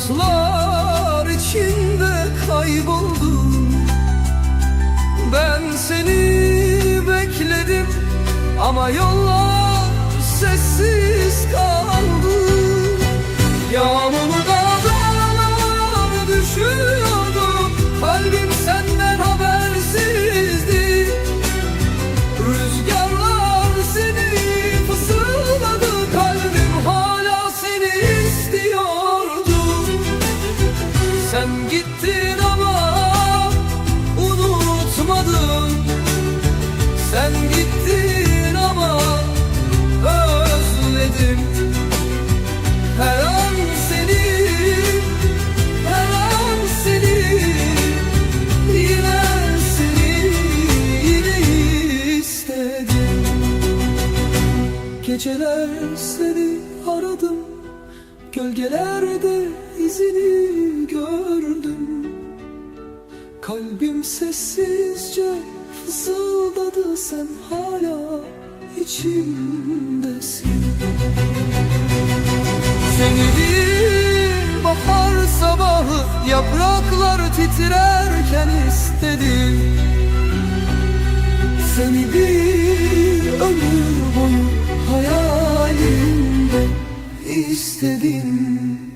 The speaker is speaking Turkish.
bulutlar içinde kayboldum. Ben seni bekledim ama yollar sessiz kaldı. Yağmurlu dağlar düşüyordu, kalbim senden habersizdi. Rüzgarlar seni fısıldadı, kalbim hala seni istiyordu. Sen gittin ama unutmadım. Sen gittin ama özledim. Her an seni, her an seni, yine seni, yine istedim. Geceler seni aradım, gölgelerde izini gördüm. Kalbim sessizce fısıldadı, sen hala içimdesin. Seni bir bahar sabahı, yapraklar titrerken istedim. Seni bir ömür boyu hayalimde istedim.